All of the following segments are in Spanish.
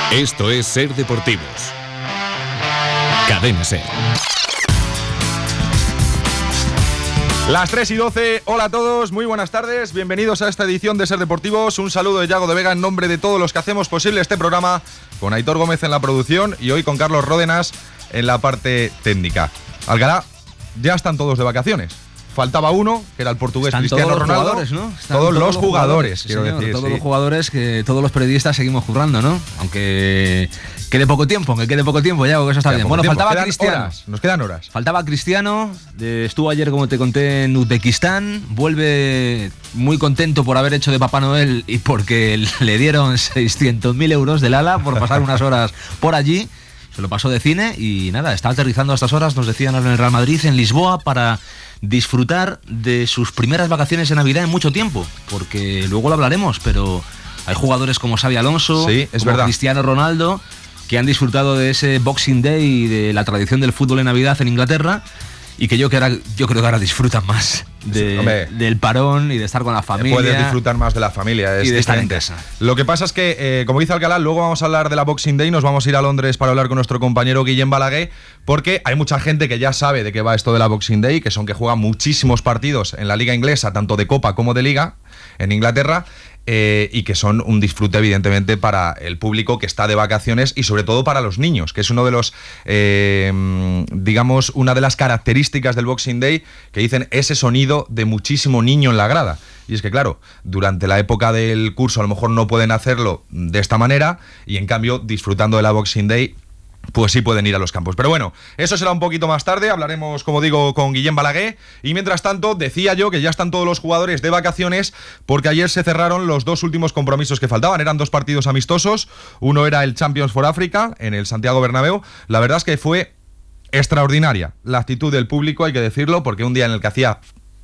Esto es Ser Deportivos. Cadena Ser. Las 3:12, hola a todos, muy buenas tardes, bienvenidos a esta edición de Ser Deportivos. Un saludo de Yago de Vega en nombre de todos los que hacemos posible este programa, con Aitor Gómez en la producción y hoy con Carlos Ródenas en la parte técnica. Alcalá, ya están todos de vacaciones. Faltaba uno, que era el portugués Cristiano Ronaldo. Jugadores, ¿no? Todos los jugadores, quiero decir. Todos los jugadores que todos los periodistas seguimos currando, ¿no? Aunque quede poco tiempo, ya, que eso está bien. Bueno, faltaba Cristiano. Nos quedan horas. Faltaba Cristiano, estuvo ayer, como te conté, en Uzbekistán. Vuelve muy contento por haber hecho de Papá Noel y porque le dieron 600.000 euros del ala por pasar unas horas por allí. Se lo pasó de cine y nada, está aterrizando a estas horas, nos decían en el Real Madrid, en Lisboa, para disfrutar de sus primeras vacaciones de Navidad en mucho tiempo, porque luego lo hablaremos, pero hay jugadores como Xabi Alonso, sí, es como verdad, Cristiano Ronaldo, que han disfrutado de ese Boxing Day y de la tradición del fútbol en Navidad en Inglaterra, y que yo creo que ahora disfrutan más del parón y de estar con la familia. Puedes disfrutar más de la familia, y de estar en casa. Lo que pasa es que, como dice Alcalá, luego vamos a hablar de la Boxing Day, nos vamos a ir a Londres para hablar con nuestro compañero Guillem Balaguer, porque hay mucha gente que ya sabe de qué va esto de la Boxing Day, que son que juegan muchísimos partidos en la liga inglesa, tanto de Copa como de Liga, en Inglaterra, y que son un disfrute evidentemente para el público que está de vacaciones y sobre todo para los niños, que es uno de los, digamos, una de las características del Boxing Day, que dicen ese sonido de muchísimo niño en la grada. Y es que claro, durante la época del curso a lo mejor no pueden hacerlo de esta manera y en cambio disfrutando de la Boxing Day pues sí pueden ir a los campos. Pero bueno, eso será un poquito más tarde, hablaremos, como digo, con Guillem Balaguer. Y mientras tanto, decía yo que ya están todos los jugadores de vacaciones, porque ayer se cerraron los dos últimos compromisos que faltaban. Eran dos partidos amistosos, uno era el Champions for Africa, en el Santiago Bernabéu. La verdad es que fue extraordinaria la actitud del público, hay que decirlo, porque un día en el que hacía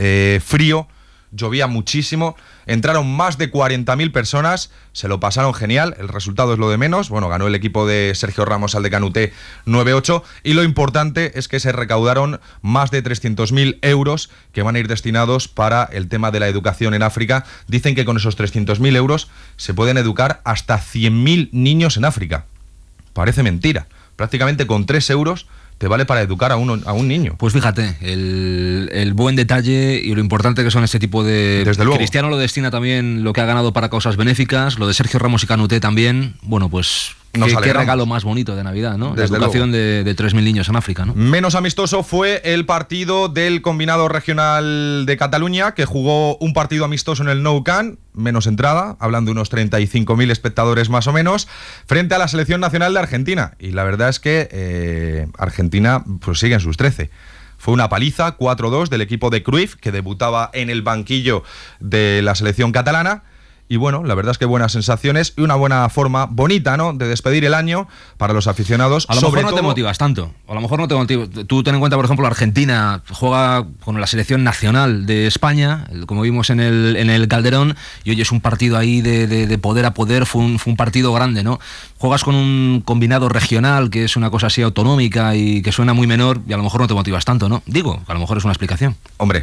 frío, llovía muchísimo, entraron más de 40.000 personas, se lo pasaron genial, el resultado es lo de menos. Bueno, ganó el equipo de Sergio Ramos al de Canuté 9-8 y lo importante es que se recaudaron más de 300.000 euros que van a ir destinados para el tema de la educación en África. Dicen que con esos 300.000 euros se pueden educar hasta 100.000 niños en África. Parece mentira, prácticamente con 3 euros te vale para educar a un niño. Pues fíjate, el buen detalle y lo importante que son este tipo de... Desde luego. Cristiano lo destina también lo que ha ganado para causas benéficas, lo de Sergio Ramos y Canuté también. Bueno, pues qué regalo más bonito de Navidad, ¿no? Desde la educación de 3.000 niños en África, ¿no? Menos amistoso fue el partido del combinado regional de Cataluña, que jugó un partido amistoso en el Nou Camp, menos entrada, hablando de unos 35.000 espectadores más o menos, frente a la selección nacional de Argentina. Y la verdad es que Argentina pues sigue en sus 13. Fue una paliza, 4-2 del equipo de Cruyff, que debutaba en el banquillo de la selección catalana. Y bueno, la verdad es que buenas sensaciones y una buena forma bonita, ¿no?, de despedir el año para los aficionados. A lo mejor no te motivas tanto. A lo mejor no te motivas. Tú ten en cuenta, por ejemplo, Argentina juega con la selección nacional de España, como vimos en el Calderón, y hoy es un partido ahí de poder a poder, fue un partido grande, ¿no? Juegas con un combinado regional, que es una cosa así autonómica y que suena muy menor, y a lo mejor no te motivas tanto, ¿no? Digo, a lo mejor es una explicación. Hombre,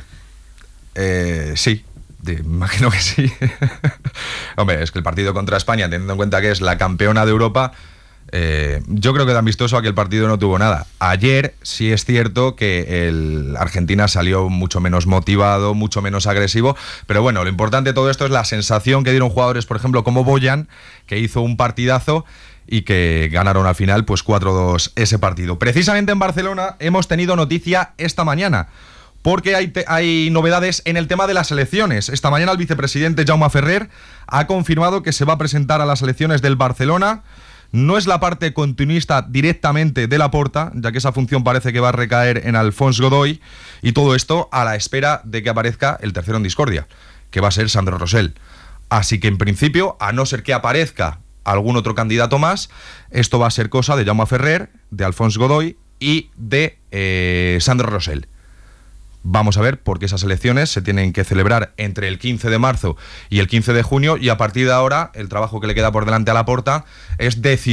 sí. Imagino que sí. Hombre, es que el partido contra España, teniendo en cuenta que es la campeona de Europa, yo creo que de amistoso aquel partido no tuvo nada. Ayer sí es cierto que el Argentina salió mucho menos motivado, mucho menos agresivo, pero bueno, lo importante de todo esto es la sensación que dieron jugadores, por ejemplo, como Boyan, que hizo un partidazo y que ganaron al final pues 4-2 ese partido. Precisamente en Barcelona hemos tenido noticia esta mañana, porque hay novedades en el tema de las elecciones. Esta mañana el vicepresidente Jaume Ferrer ha confirmado que se va a presentar a las elecciones del Barcelona. No es la parte continuista directamente de Laporta, ya que esa función parece que va a recaer en Alphonse Godoy, y todo esto a la espera de que aparezca el tercero en discordia, que va a ser Sandro Rosell. Así que en principio, a no ser que aparezca algún otro candidato más, esto va a ser cosa de Jaume Ferrer, de Alphonse Godoy y de Sandro Rosell. Vamos a ver, porque esas elecciones se tienen que celebrar entre el 15 de marzo y el 15 de junio, y a partir de ahora el trabajo que le queda por delante a Laporta es decidir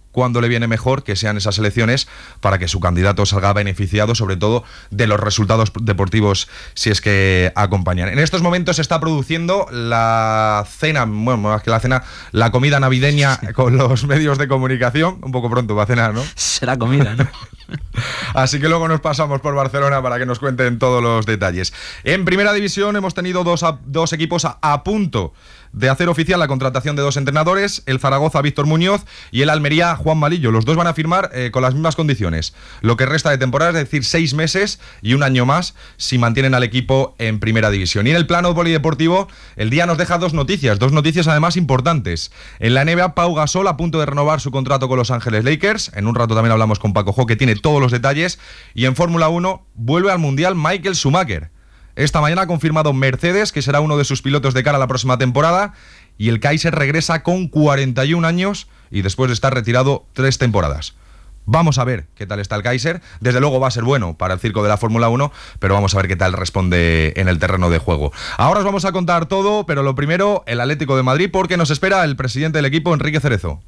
cuando le viene mejor que sean esas elecciones para que su candidato salga beneficiado, sobre todo de los resultados deportivos, si es que acompañan. En estos momentos se está produciendo la cena, bueno, más que la cena, la comida navideña con los medios de comunicación. Un poco pronto va a cenar, ¿no? Será comida, ¿no? Así que luego nos pasamos por Barcelona para que nos cuenten todos los detalles. En Primera División hemos tenido dos equipos a punto de hacer oficial la contratación de 2 entrenadores, el Zaragoza Víctor Muñoz y el Almería Juan Malillo. Los dos van a firmar con las mismas condiciones. Lo que resta de temporada, es decir, 6 meses y un año más si mantienen al equipo en Primera División. Y en el plano polideportivo, el día nos deja dos noticias además importantes. En la NBA, Pau Gasol a punto de renovar su contrato con Los Ángeles Lakers. En un rato también hablamos con Paco Jo, que tiene todos los detalles. Y en Fórmula 1 vuelve al Mundial Michael Schumacher. Esta mañana ha confirmado Mercedes que será uno de sus pilotos de cara a la próxima temporada, y el Kaiser regresa con 41 años y después de estar retirado 3 temporadas. Vamos a ver qué tal está el Kaiser. Desde luego va a ser bueno para el circo de la Fórmula 1, pero vamos a ver qué tal responde en el terreno de juego. Ahora os vamos a contar todo, pero lo primero, el Atlético de Madrid, porque nos espera el presidente del equipo, Enrique Cerezo.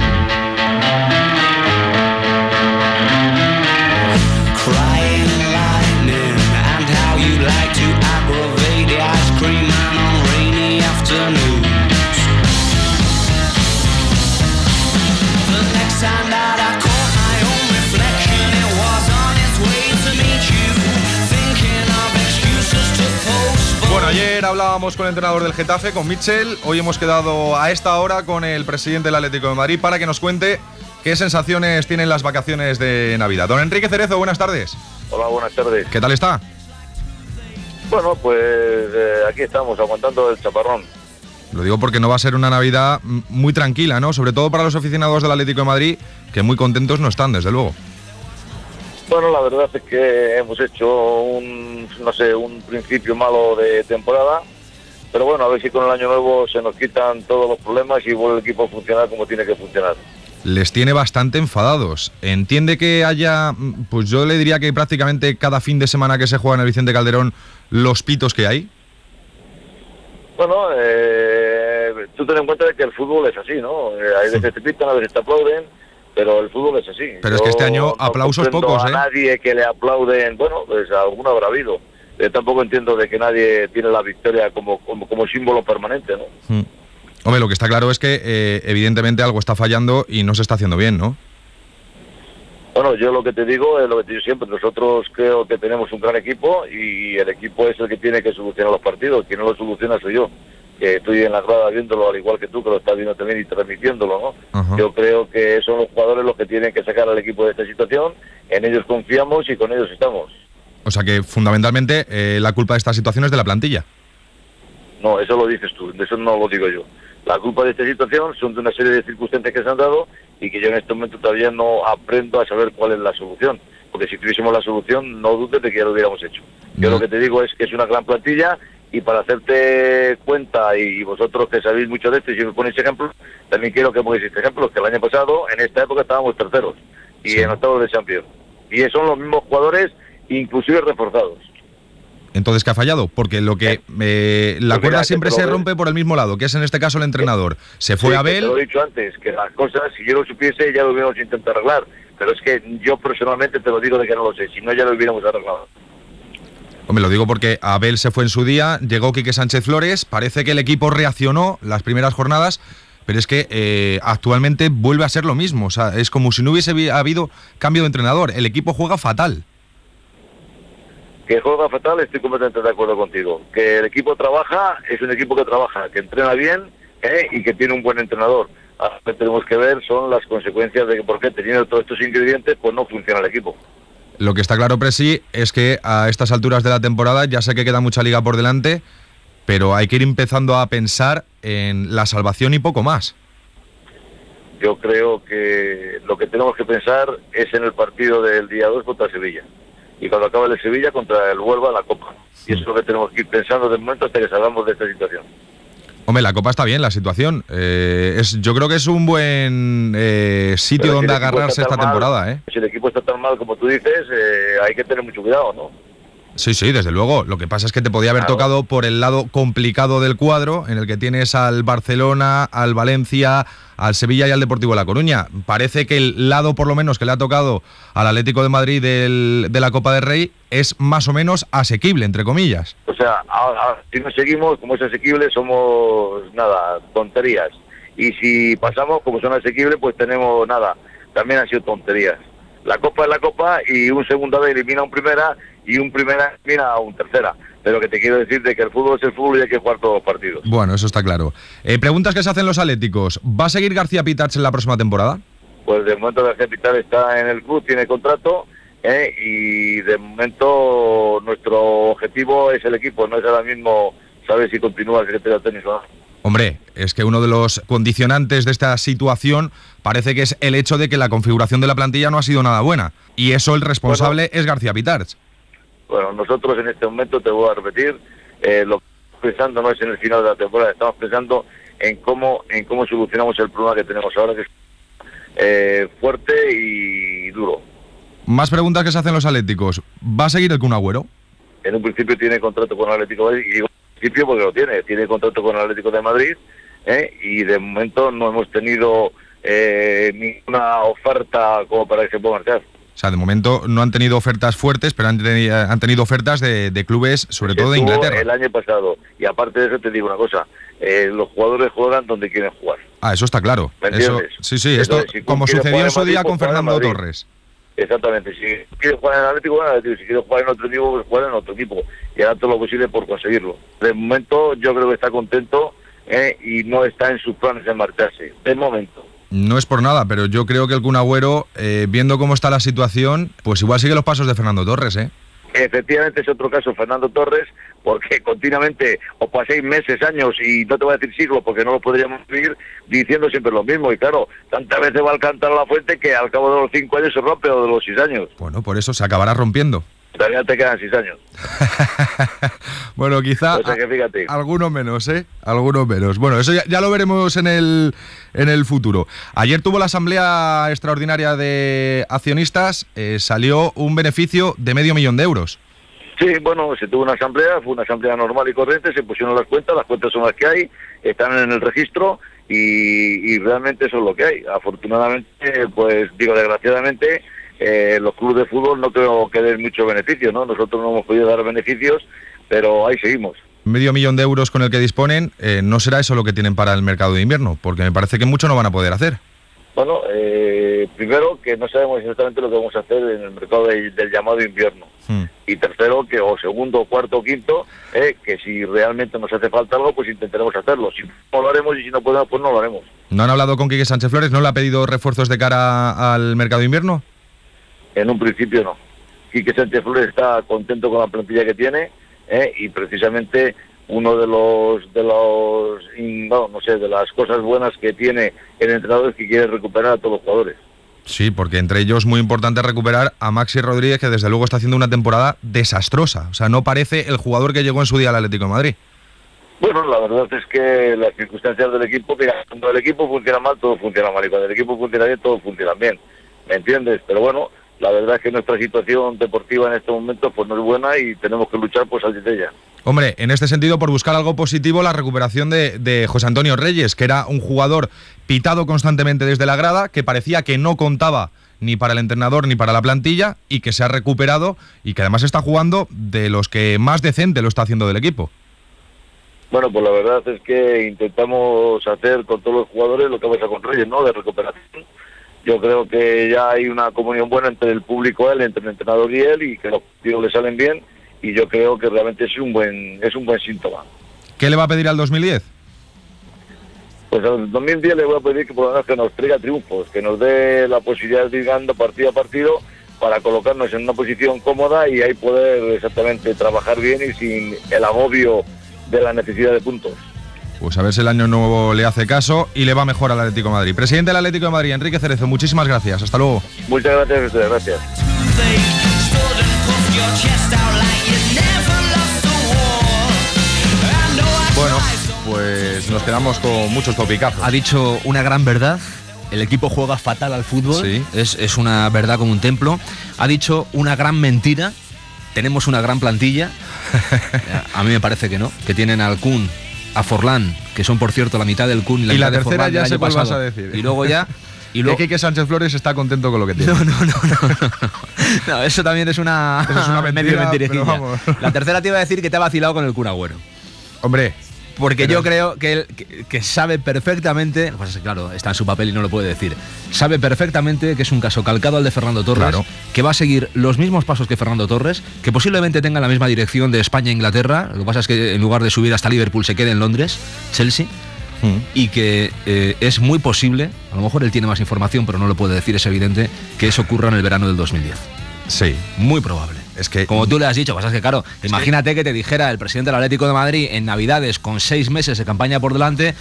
Bueno, ayer hablábamos con el entrenador del Getafe, con Mitchell. Hoy hemos quedado a esta hora con el presidente del Atlético de Madrid para que nos cuente qué sensaciones tienen las vacaciones de Navidad. Don Enrique Cerezo, buenas tardes. Hola, buenas tardes. ¿Qué tal está? Bueno, pues aquí estamos, aguantando el chaparrón. Lo digo porque no va a ser una Navidad muy tranquila, ¿no? Sobre todo para los aficionados del Atlético de Madrid, que muy contentos no están, desde luego. Bueno, la verdad es que hemos hecho un principio malo de temporada, pero bueno, a ver si con el año nuevo se nos quitan todos los problemas y vuelve el equipo a funcionar como tiene que funcionar. Les tiene bastante enfadados. ¿Entiende que haya, pues yo le diría que prácticamente cada fin de semana que se juega en el Vicente Calderón, los pitos que hay? Bueno, tú ten en cuenta que el fútbol es así, ¿no? Hay veces te pitan, a veces te aplauden, pero el fútbol es así. Pero es que este año aplausos pocos, ¿eh? A nadie que le aplauden, bueno, pues alguno habrá habido. Yo tampoco entiendo de que nadie tiene la victoria como símbolo permanente, ¿no? Hombre, lo que está claro es que evidentemente algo está fallando y no se está haciendo bien, ¿no? Bueno, yo lo que te digo es lo que te digo siempre. Nosotros creo que tenemos un gran equipo y el equipo es el que tiene que solucionar los partidos. Quien no lo soluciona soy yo, que estoy en la grada viéndolo, al igual que tú, que lo estás viendo también y transmitiéndolo, ¿no? Ajá. Yo creo que son los jugadores los que tienen que sacar al equipo de esta situación. En ellos confiamos y con ellos estamos. O sea que fundamentalmente la culpa de esta situación es de la plantilla. No, eso lo dices tú, eso no lo digo yo. La culpa de esta situación son de una serie de circunstancias que se han dado y que yo en este momento todavía no aprendo a saber cuál es la solución. Porque si tuviésemos la solución, no dudes de que ya lo hubiéramos hecho. Yo lo que te digo es que es una gran plantilla y para hacerte cuenta, y vosotros que sabéis mucho de esto y si me ponéis ejemplos, también quiero que pongáis ejemplos, que el año pasado, en esta época, estábamos terceros y en octavos de Champions. Y son los mismos jugadores, inclusive reforzados. Entonces, ¿qué ha fallado? Porque lo que la cuerda siempre se rompe por el mismo lado, que es en este caso el entrenador. Se fue Abel. Te lo he dicho antes, que las cosas, si yo lo supiese, ya lo hubiéramos intentado arreglar. Pero es que yo personalmente te lo digo de que no lo sé, si no ya lo hubiéramos arreglado. Hombre, lo digo porque Abel se fue en su día, llegó Quique Sánchez Flores, parece que el equipo reaccionó las primeras jornadas, pero es que actualmente vuelve a ser lo mismo. O sea, es como si no hubiese habido cambio de entrenador. El equipo juega fatal. Que juega fatal, estoy completamente de acuerdo contigo. Que el equipo trabaja, es un equipo que trabaja, que entrena bien y que tiene un buen entrenador. Ahora lo que tenemos que ver son las consecuencias de que por qué teniendo todos estos ingredientes pues no funciona el equipo. Lo que está claro, Presi, es que a estas alturas de la temporada ya sé que queda mucha liga por delante, pero hay que ir empezando a pensar en la salvación y poco más. Yo creo que lo que tenemos que pensar es en el partido del día 2 contra Sevilla. Y cuando acabe el de Sevilla contra el Huelva en la Copa. Y eso es lo que tenemos que ir pensando de momento hasta que salgamos de esta situación. Hombre, la Copa está bien, la situación. Yo creo que es un buen sitio donde agarrarse esta temporada. Si el equipo está tan mal como tú dices, hay que tener mucho cuidado, ¿no? Sí, sí, desde luego. Lo que pasa es que te podía haber tocado por el lado complicado del cuadro, en el que tienes al Barcelona, al Valencia, al Sevilla y al Deportivo de La Coruña. Parece que el lado, por lo menos, que le ha tocado al Atlético de Madrid de la Copa del Rey es más o menos asequible, entre comillas. O sea, ahora, si nos seguimos, como es asequible, somos, tonterías. Y si pasamos, como son asequibles, pues tenemos, también han sido tonterías. La Copa es la Copa y un segunda vez elimina a un primera y un primera elimina a un tercera. Pero que te quiero decir de que el fútbol es el fútbol y hay que jugar todos los partidos. Bueno, eso está claro. Preguntas que se hacen los atléticos. ¿Va a seguir García Pitarch en la próxima temporada? Pues de momento García Pitarch está en el club, tiene contrato, y de momento nuestro objetivo es el equipo, no es ahora mismo saber si continúa el secretario técnico o no. Hombre, es que uno de los condicionantes de esta situación parece que es el hecho de que la configuración de la plantilla no ha sido nada buena. Y eso el responsable es García Pitarch. Bueno, nosotros en este momento, te voy a repetir, lo que estamos pensando no es en el final de la temporada, estamos pensando en cómo solucionamos el problema que tenemos ahora, que es fuerte y duro. Más preguntas que se hacen los atléticos. ¿Va a seguir el Kun Agüero? En un principio tiene contrato con el Atlético de Madrid, y digo principio porque lo tiene contrato con el Atlético de Madrid, y de momento no hemos tenido ninguna oferta como para que se pueda marchar. O sea, de momento no han tenido ofertas fuertes, pero han tenido ofertas de clubes, sobre todo de Inglaterra. El año pasado, y aparte de eso te digo una cosa, los jugadores juegan donde quieren jugar. Ah, eso está claro. ¿Me entiendes? Sí, esto entonces, si como sucedió en su día con Fernando Torres. Exactamente, si quieres jugar en el Atlético, bueno, si quieres jugar en otro equipo, pues jugar en otro equipo y hará todo lo posible por conseguirlo. De momento yo creo que está contento, y no está en sus planes de marcharse, de momento. No es por nada, pero yo creo que el Kun Agüero, viendo cómo está la situación, pues igual sigue los pasos de Fernando Torres, Efectivamente es otro caso Fernando Torres, porque continuamente os paséis meses, años, y no te voy a decir siglos porque no lo podríamos vivir, diciendo siempre lo mismo. Y claro, tantas veces va al cantar a la fuente que al cabo de los 5 años se rompe, o de los 6 años. Bueno, por eso se acabará rompiendo. Todavía te quedan 6 años. Bueno, quizá o sea que fíjate. Algunos menos, Algunos menos. Bueno, eso ya lo veremos en el futuro. Ayer tuvo la asamblea extraordinaria de accionistas, salió un beneficio de 500.000 euros. Sí, bueno, se tuvo una asamblea, fue una asamblea normal y corriente, se pusieron las cuentas son las que hay, están en el registro y realmente eso es lo que hay. Afortunadamente, pues digo desgraciadamente, los clubes de fútbol no creo que den mucho beneficio, ¿no? Nosotros no hemos podido dar beneficios, pero ahí seguimos. 500.000 euros con el que disponen, ¿no será eso lo que tienen para el mercado de invierno? Porque me parece que mucho no van a poder hacer. Bueno, primero que no sabemos exactamente lo que vamos a hacer en el mercado del llamado invierno. Y tercero, o segundo, cuarto o quinto, que si realmente nos hace falta algo, pues intentaremos hacerlo. Si no lo haremos y si no podemos, pues no lo haremos. ¿No han hablado con Quique Sánchez Flores? ¿No le ha pedido refuerzos de cara al mercado de invierno? En un principio no. Quique Sánchez Flores está contento con la plantilla que tiene, y precisamente uno de las cosas buenas que tiene el entrenador es que quiere recuperar a todos los jugadores. Sí, porque entre ellos muy importante recuperar a Maxi Rodríguez, que desde luego está haciendo una temporada desastrosa. O sea, no parece el jugador que llegó en su día al Atlético de Madrid. Bueno, la verdad es que las circunstancias del equipo, cuando el equipo funciona mal, todo funciona mal, y cuando el equipo funciona bien, todo funciona bien. ¿Me entiendes? Pero bueno, la verdad es que nuestra situación deportiva en este momento pues no es buena y tenemos que luchar por salir de ella. Hombre, en este sentido, por buscar algo positivo, la recuperación de José Antonio Reyes, que era un jugador pitado constantemente desde la grada, que parecía que no contaba ni para el entrenador ni para la plantilla, y que se ha recuperado y que además está jugando de los que más decente lo está haciendo del equipo. Bueno, pues la verdad es que intentamos hacer con todos los jugadores lo que pasa con Reyes, ¿no? De recuperación. Yo creo que ya hay una comunión buena entre el público, entre el entrenador y él, y que los partidos le salen bien, y yo creo que realmente es un buen síntoma. ¿Qué le va a pedir al 2010? Pues al 2010 le voy a pedir que por lo menos que nos traiga triunfos, que nos dé la posibilidad de ir ganando partido a partido para colocarnos en una posición cómoda y ahí poder exactamente trabajar bien y sin el agobio de la necesidad de puntos. Pues a ver si el año nuevo le hace caso y le va mejor al Atlético de Madrid. Presidente del Atlético de Madrid, Enrique Cerezo, muchísimas gracias. Hasta luego. Muchas gracias a ustedes, gracias. Bueno, pues nos quedamos con muchos topicazos. Ha dicho una gran verdad. El equipo juega fatal al fútbol. Sí. Es una verdad como un templo. Ha dicho una gran mentira. tenemos una gran plantilla. A mí me parece que no, que tienen al Kun, a Forlán, que son por cierto la mitad del Kun y la mitad de tercera Forlán ya del sé año cuál vas pasado. a decir. Y luego ya... Y que Quique Sánchez Flores está contento con lo que tiene. No, eso también es una mentira, medio mentirijilla. pero vamos. La tercera te iba a decir que te ha vacilado con el Kun Agüero. Hombre, Porque yo creo que él que sabe perfectamente, pues claro, está en su papel y no lo puede decir, sabe perfectamente que es un caso calcado al de Fernando Torres, Claro. que va a seguir los mismos pasos que Fernando Torres, que posiblemente tenga la misma dirección de España e Inglaterra, lo que pasa es que en lugar de subir hasta Liverpool se quede en Londres, Chelsea, y que es muy posible, a lo mejor él tiene más información, pero no lo puede decir, es evidente, que eso ocurra en el verano del 2010. sí. Muy probable. Es que, Como tú le has dicho, pasa que claro, imagínate que te dijera el presidente del Atlético de Madrid en Navidades con 6 meses de campaña por delante.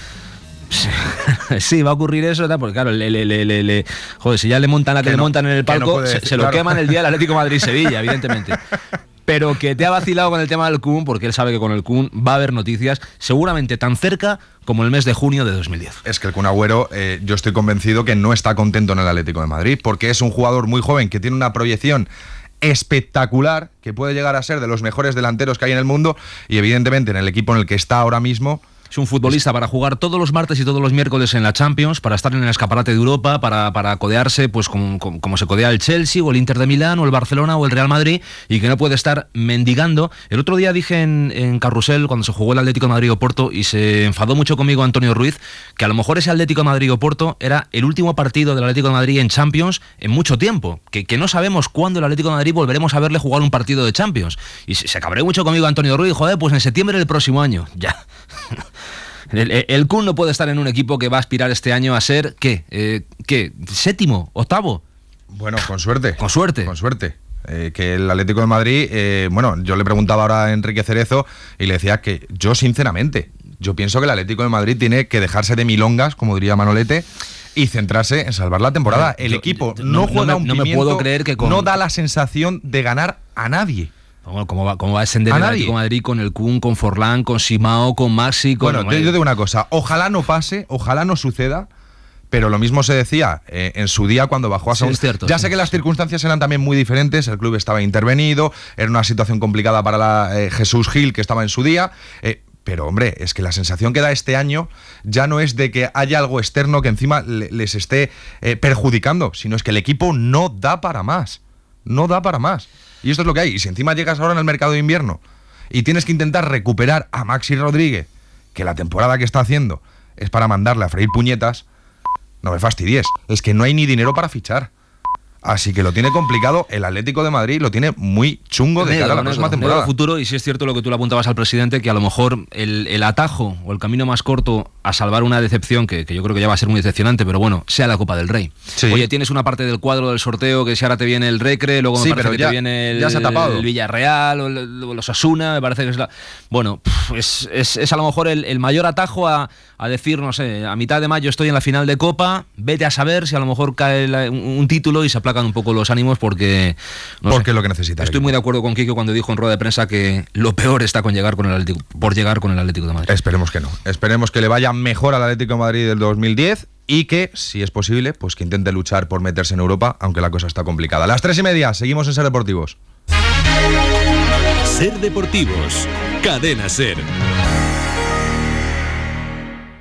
Sí, va a ocurrir eso, porque claro, joder, si ya le montan la que le montan en el palco, se lo queman el día del Atlético de Madrid-Sevilla, evidentemente. Pero que te ha vacilado con el tema del Kun, porque él sabe que con el Kun va a haber noticias, seguramente tan cerca como el mes de junio de 2010. Es que el Kun Agüero, yo estoy convencido que no está contento en el Atlético de Madrid, porque es un jugador muy joven que tiene una proyección espectacular, que puede llegar a ser de los mejores delanteros que hay en el mundo, y evidentemente en el equipo en el que está ahora mismo... Es un futbolista para jugar todos los martes y todos los miércoles en la Champions, para estar en el escaparate de Europa, para codearse pues como se codea el Chelsea o el Inter de Milán o el Barcelona o el Real Madrid, y que no puede estar mendigando. El otro día dije en Carrusel, cuando se jugó el Atlético de Madrid-Oporto, y se enfadó mucho conmigo Antonio Ruiz, que a lo mejor ese Atlético de Madrid-Oporto era el último partido del Atlético de Madrid en Champions en mucho tiempo, que no sabemos cuándo el Atlético de Madrid volveremos a verle jugar un partido de Champions. Y se cabreó mucho conmigo Antonio Ruiz, joder, pues en septiembre del próximo año. Ya. El Kun no puede estar en un equipo que va a aspirar este año a ser, ¿qué? ¿Séptimo? ¿Octavo? Bueno, con suerte. Con suerte. Con suerte. Que el Atlético de Madrid, bueno, yo le preguntaba ahora a Enrique Cerezo y le decía que yo sinceramente, yo pienso que el Atlético de Madrid tiene que dejarse de milongas, como diría Manolete, y centrarse en salvar la temporada. El equipo no juega un pimiento, me puedo creer que no da la sensación de ganar a nadie. ¿Cómo va a ascender el Atlético de Madrid con el Kun, con Forlán, con Simao, con Maxi? Bueno, yo digo una cosa, ojalá no pase, ojalá no suceda, pero lo mismo se decía en su día cuando bajó a segunda. Sí, es cierto, ya sé que las circunstancias eran también muy diferentes, el club estaba intervenido, era una situación complicada para Jesús Gil, que estaba en su día, pero hombre, es que la sensación que da este año ya no es de que haya algo externo que encima les esté perjudicando, sino es que el equipo no da para más, no da para más. Y esto es lo que hay. Y si encima llegas ahora en el mercado de invierno y tienes que intentar recuperar a Maxi Rodríguez, que la temporada que está haciendo es para mandarle a freír puñetas, no me fastidies. Es que no hay ni dinero para fichar. Así que lo tiene complicado, el Atlético de Madrid lo tiene muy chungo de cara a la próxima temporada. Futuro, y si es cierto lo que tú le apuntabas al presidente, que a lo mejor el atajo o el camino más corto a salvar una decepción, que yo creo que ya va a ser muy decepcionante, pero bueno, sea la Copa del Rey. Sí. Oye, tienes una parte del cuadro del sorteo que si ahora te viene el Recre, luego me parece que te viene ya se ha tapado. el Villarreal o los Osasuna, me parece que es la... Bueno, es a lo mejor el mayor atajo a decir, no sé, a mitad de mayo estoy en la final de Copa, vete a saber si a lo mejor cae un título y se aplacan un poco los ánimos porque es lo que necesita. Estoy muy de acuerdo con Kiko cuando dijo en rueda de prensa que lo peor está por llegar con el Atlético de Madrid. Esperemos que no. Esperemos que le vaya mejor al Atlético de Madrid del 2010 y que, si es posible, pues que intente luchar por meterse en Europa, aunque la cosa está complicada. A las 3:30, seguimos en Ser Deportivos. Ser Deportivos, Cadena Ser.